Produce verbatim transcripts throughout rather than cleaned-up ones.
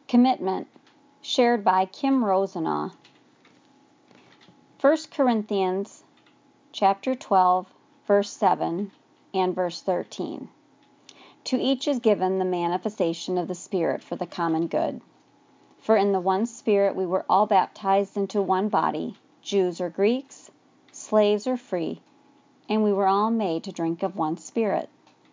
Commitment, shared by Kim Rosenaw. First Corinthians chapter twelve, verse seven and verse thirteen. To each is given the manifestation of the Spirit for the common good. For in the one Spirit we were all baptized into one body, Jews or Greeks, slaves or free, and we were all made to drink of one Spirit.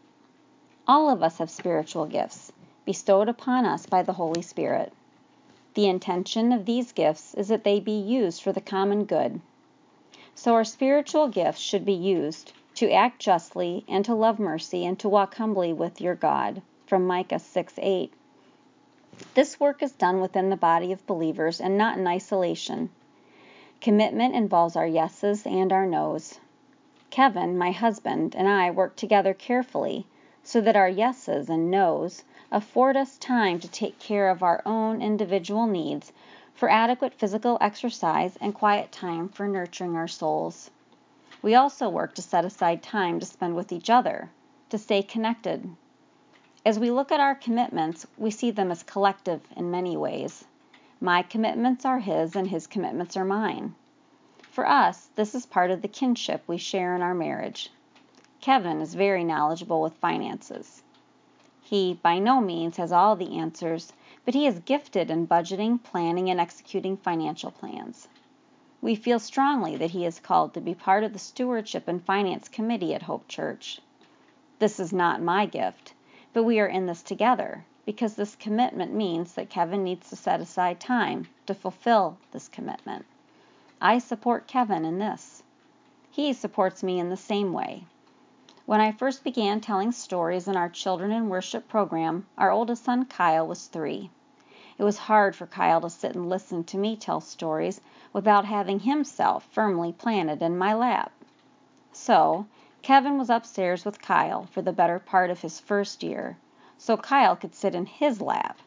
All of us have spiritual gifts, bestowed upon us by the Holy Spirit. The intention of these gifts is that they be used for the common good. So our spiritual gifts should be used to act justly and to love mercy and to walk humbly with your God, from Micah six eight. This work is done within the body of believers and not in isolation. Commitment involves our yeses and our nos. Kevin, my husband, and I work together carefully so that our yeses and nos afford us time to take care of our own individual needs for adequate physical exercise and quiet time for nurturing our souls. We also work to set aside time to spend with each other, to stay connected. As we look at our commitments, we see them as collective in many ways. My commitments are his and his commitments are mine. For us, this is part of the kinship we share in our marriage. Kevin is very knowledgeable with finances. He, by no means, has all the answers, but he is gifted in budgeting, planning, and executing financial plans. We feel strongly that he is called to be part of the Stewardship and Finance Committee at Hope Church. This is not my gift, but we are in this together, because this commitment means that Kevin needs to set aside time to fulfill this commitment. I support Kevin in this. He supports me in the same way. When I first began telling stories in our Children in Worship program, our oldest son Kyle was three. It was hard for Kyle to sit and listen to me tell stories without having himself firmly planted in my lap. So, Kevin was upstairs with Kyle for the better part of his first year, so Kyle could sit in his lap.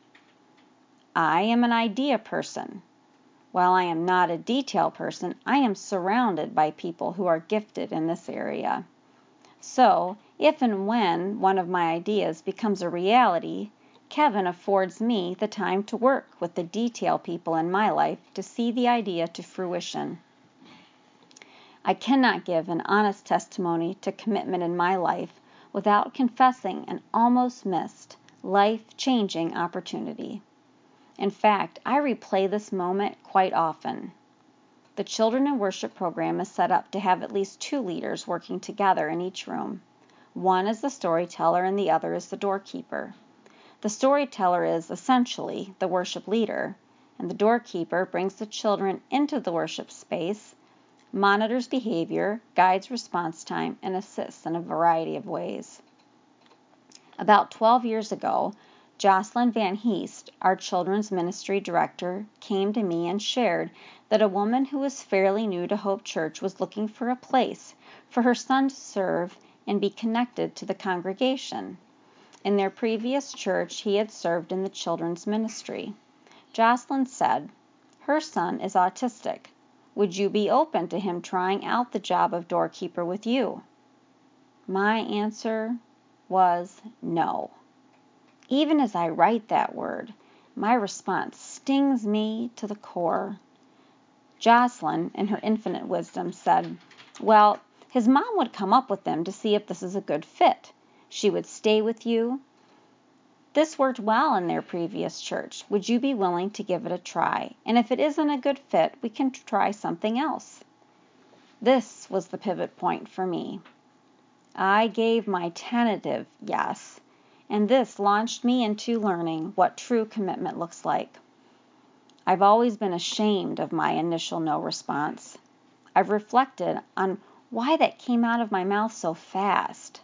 I am an idea person. While I am not a detail person, I am surrounded by people who are gifted in this area. So, if and when one of my ideas becomes a reality, Kevin affords me the time to work with the detail people in my life to see the idea to fruition. I cannot give an honest testimony to commitment in my life without confessing an almost missed, life-changing opportunity. In fact, I replay this moment quite often. The Children in Worship program is set up to have at least two leaders working together in each room. One is the storyteller and the other is the doorkeeper. The storyteller is essentially the worship leader, and the doorkeeper brings the children into the worship space, monitors behavior, guides response time, and assists in a variety of ways. About twelve years ago, Jocelyn Van Heest, our children's ministry director, came to me and shared that a woman who was fairly new to Hope Church was looking for a place for her son to serve and be connected to the congregation. In their previous church, he had served in the children's ministry. Jocelyn said, "Her son is autistic. Would you be open to him trying out the job of doorkeeper with you?" My answer was no. Even as I write that word, my response stings me to the core. Jocelyn, in her infinite wisdom, said, "Well, his mom would come up with them to see if this is a good fit. She would stay with you. This worked well in their previous church. Would you be willing to give it a try? And if it isn't a good fit, we can try something else." This was the pivot point for me. I gave my tentative yes, and this launched me into learning what true commitment looks like. I've always been ashamed of my initial no response. I've reflected on why that came out of my mouth so fast.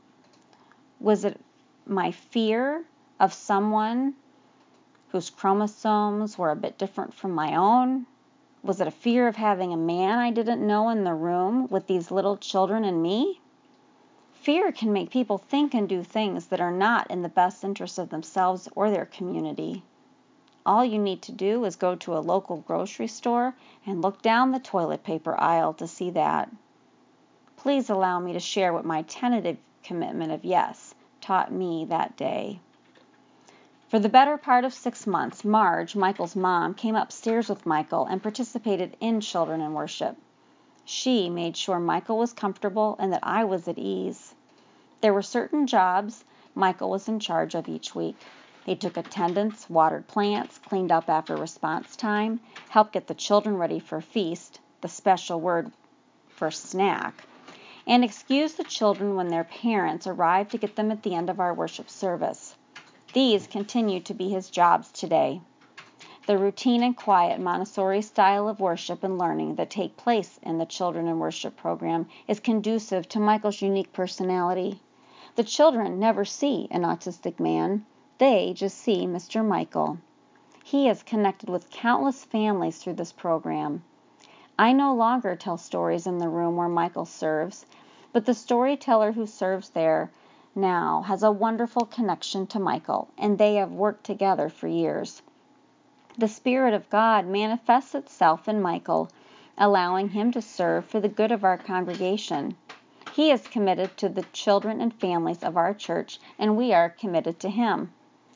Was it my fear of someone whose chromosomes were a bit different from my own? Was it a fear of having a man I didn't know in the room with these little children and me? Fear can make people think and do things that are not in the best interest of themselves or their community. All you need to do is go to a local grocery store and look down the toilet paper aisle to see that. Please allow me to share what my tentative commitment of yes taught me that day. For the better part of six months, Marge, Michael's mom, came upstairs with Michael and participated in Children in Worship. She made sure Michael was comfortable and that I was at ease. There were certain jobs Michael was in charge of each week. He took attendance, watered plants, cleaned up after response time, helped get the children ready for feast, the special word for snack, and excused the children when their parents arrived to get them at the end of our worship service. These continue to be his jobs today. The routine and quiet Montessori style of worship and learning that take place in the Children in Worship program is conducive to Michael's unique personality. The children never see an autistic man. They just see Mister Michael. He is connected with countless families through this program. I no longer tell stories in the room where Michael serves, but the storyteller who serves there now has a wonderful connection to Michael, and they have worked together for years. The Spirit of God manifests itself in Michael, allowing him to serve for the good of our congregation. He is committed to the children and families of our church, and we are committed to him.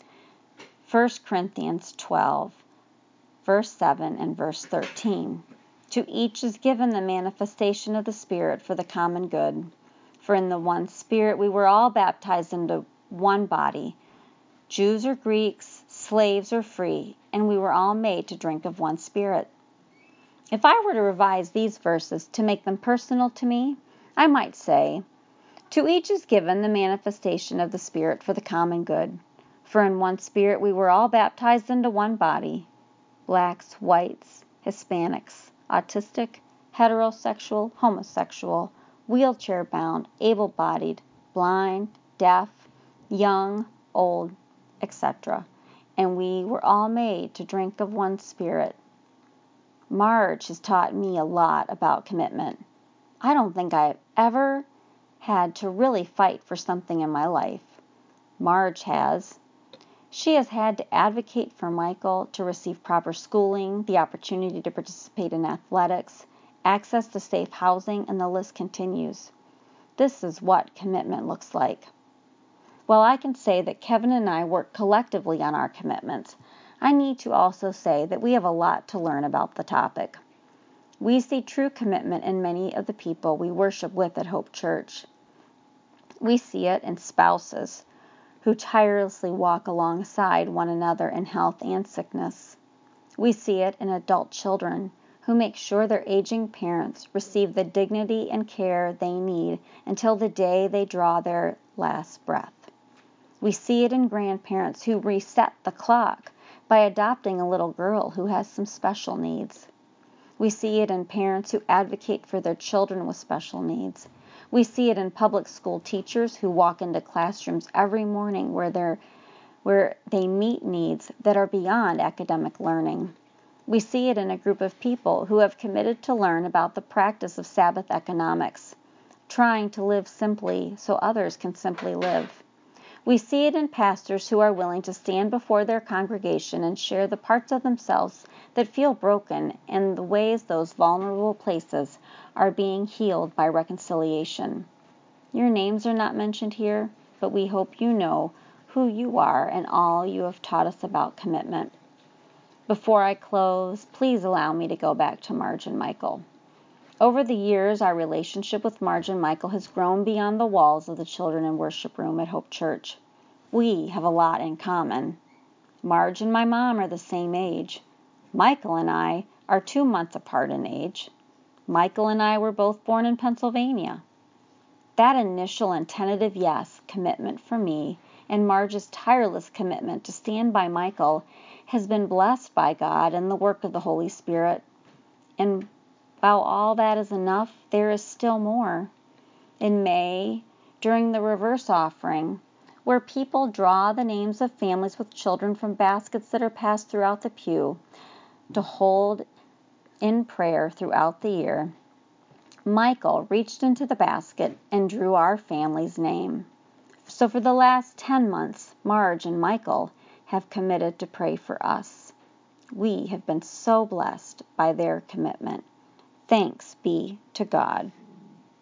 First Corinthians twelve, verse seven and verse thirteen. To each is given the manifestation of the Spirit for the common good. For in the one Spirit we were all baptized into one body, Jews or Greeks, slaves or free, and we were all made to drink of one Spirit. If I were to revise these verses to make them personal to me, I might say, to each is given the manifestation of the Spirit for the common good. For in one Spirit we were all baptized into one body, blacks, whites, Hispanics, autistic, heterosexual, homosexual, wheelchair-bound, able-bodied, blind, deaf, young, old, et cetera. And we were all made to drink of one Spirit. Marge has taught me a lot about commitment. I don't think I've ever had to really fight for something in my life. Marge has. She has had to advocate for Michael to receive proper schooling, the opportunity to participate in athletics, access to safe housing, and the list continues. This is what commitment looks like. While I can say that Kevin and I work collectively on our commitments, I need to also say that we have a lot to learn about the topic. We see true commitment in many of the people we worship with at Hope Church. We see it in spouses who tirelessly walk alongside one another in health and sickness. We see it in adult children who make sure their aging parents receive the dignity and care they need until the day they draw their last breath. We see it in grandparents who reset the clock by adopting a little girl who has some special needs. We see it in parents who advocate for their children with special needs. We see it in public school teachers who walk into classrooms every morning where they're, where they meet needs that are beyond academic learning. We see it in a group of people who have committed to learn about the practice of Sabbath economics, trying to live simply so others can simply live. We see it in pastors who are willing to stand before their congregation and share the parts of themselves that feel broken and the ways those vulnerable places are being healed by reconciliation. Your names are not mentioned here, but we hope you know who you are and all you have taught us about commitment. Before I close, please allow me to go back to Marge and Michael. Over the years, our relationship with Marge and Michael has grown beyond the walls of the Children in Worship room at Hope Church. We have a lot in common. Marge and my mom are the same age. Michael and I are two months apart in age. Michael and I were both born in Pennsylvania. That initial and tentative yes commitment for me and Marge's tireless commitment to stand by Michael has been blessed by God and the work of the Holy Spirit. And while all that is enough, there is still more. In May, during the reverse offering, where people draw the names of families with children from baskets that are passed throughout the pew to hold in prayer throughout the year, Michael reached into the basket and drew our family's name. So for the last ten months, Marge and Michael have committed to pray for us. We have been so blessed by their commitment. Thanks be to God.